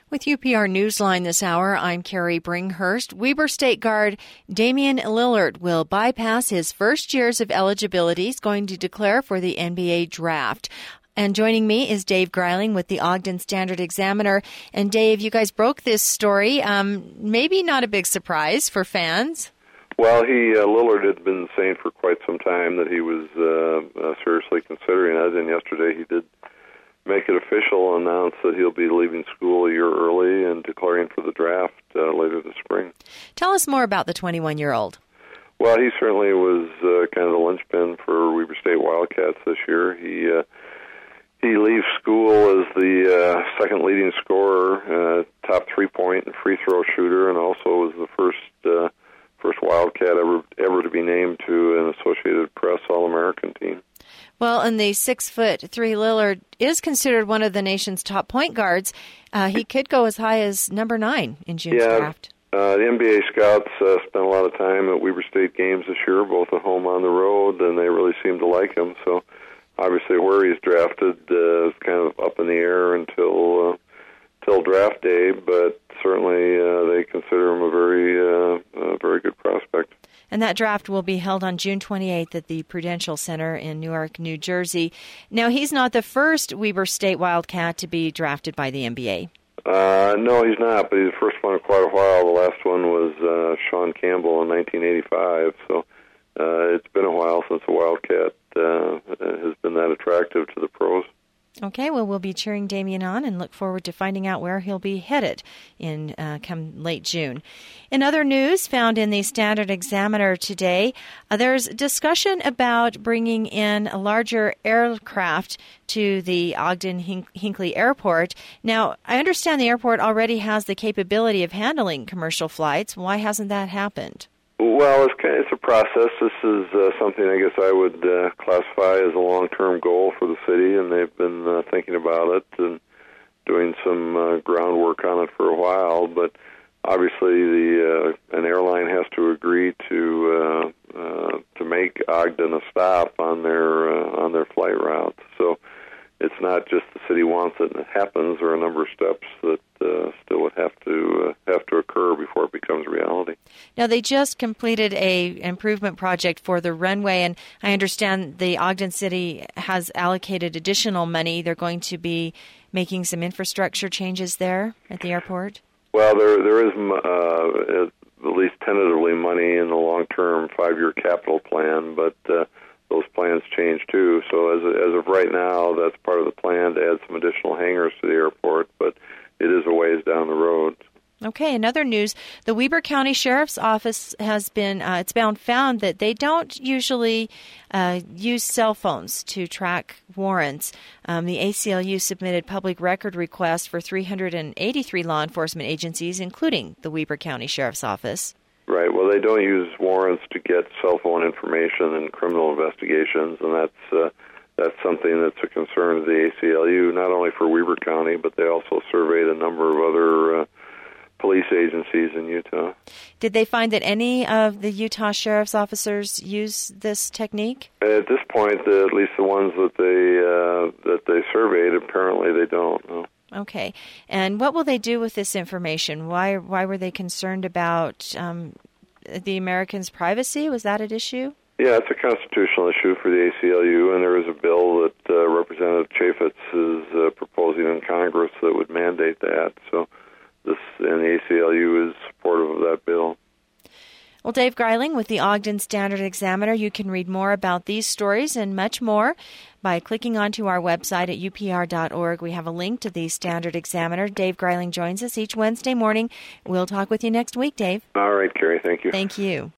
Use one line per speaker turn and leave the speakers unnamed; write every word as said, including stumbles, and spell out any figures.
With U P R Newsline this hour, I'm Carrie Bringhurst. Weber State guard Damian Lillard will bypass his first years of eligibility. He's going to declare for the N B A draft. And joining me is Dave Greiling with the Ogden Standard-Examiner. And Dave, you guys broke this story. Um, maybe not a big surprise for fans.
Well, he uh, Lillard had been saying for quite some time that he was uh, uh, seriously considering it, and yesterday he did make it official, announce that he'll be leaving school a year early and declaring for the draft uh, later this spring.
Tell us more about the twenty-one-year-old.
Well, he certainly was uh, kind of the linchpin for Weber State Wildcats this year. He uh, he leaves school as the uh, second leading scorer, uh, top three-point and free throw shooter, and also was the first uh, first Wildcat ever ever to be named to an Associated Press All-American team.
Well, and the six foot three Lillard is considered one of the nation's top point guards. Uh, he could go as high as number nine in June's
yeah,
draft.
Uh, the N B A scouts uh, spent a lot of time at Weber State games this year, both at home and on the road, and they really seem to like him. So obviously where he's drafted uh, is kind of up in the air until uh, till draft day, but certainly uh, they consider him a very, uh, a very good prospect.
And that draft will be held on June twenty-eighth at the Prudential Center in Newark, New Jersey. Now, he's not the first Weber State Wildcat to be drafted by the N B A.
Uh, no, he's not, but he's the first one in quite a while. The last one was uh, Sean Campbell in nineteen eighty-five, so uh, it's been a while since a Wildcat uh, has been that attractive to the pros.
Okay, well, we'll be cheering Damian on and look forward to finding out where he'll be headed in uh, come late June. In other news found in the Standard-Examiner today, uh, there's discussion about bringing in a larger aircraft to the Ogden Hink- Hinckley Airport. Now, I understand the airport already has the capability of handling commercial flights. Why hasn't that happened?
Well, it's kind of, it's a process. This is uh, something I guess I would uh, classify as a long-term goal for the city, and they've been uh, thinking about it and doing some uh, groundwork on it for a while. But obviously, the uh, an airline has to agree to uh, uh, to make Ogden a stop on their uh, on their flight route. So it's not just the city wants it and it happens. There are a number of steps that uh, still would have to uh, have to occur before it becomes reality.
Now, they just completed a improvement project for the runway, and I understand the Ogden City has allocated additional money. They're going to be making some infrastructure changes there at the airport?
Well, there there is uh, at least tentatively money in the long-term five-year capital plan, but uh, those plans change too. So as of, as of right now, that's part of the plan to add some additional hangars to the airport, but it is a ways down the road.
Okay, in other news, the Weber County Sheriff's Office has been, uh, it's been found that they don't usually uh, use cell phones to track warrants. Um, the A C L U submitted public record requests for three hundred eighty-three law enforcement agencies, including the Weber County Sheriff's Office.
Right. Well, they don't use warrants to get cell phone information in criminal investigations, and that's uh, that's something that's a concern of the A C L U, not only for Weber County, but they also surveyed a number of other uh, police agencies in Utah.
Did they find that any of the Utah sheriff's officers use this technique?
At this point, uh, at least the ones that they uh, that they surveyed, apparently they don't. No.
Okay. And what will they do with this information? Why why were they concerned about um, the Americans' privacy? Was that an issue?
Yeah, it's a constitutional issue for the A C L U, and there is a bill that uh, Representative Chaffetz is uh, proposing in Congress that would mandate that. So this and the A C L U is supportive of that bill.
Well, Dave Greiling with the Ogden Standard-Examiner. You can read more about these stories and much more by clicking onto our website at U P R dot org. We have a link to the Standard-Examiner. Dave Greiling joins us each Wednesday morning. We'll talk with you next week, Dave.
All right, Carrie. Thank you.
Thank you.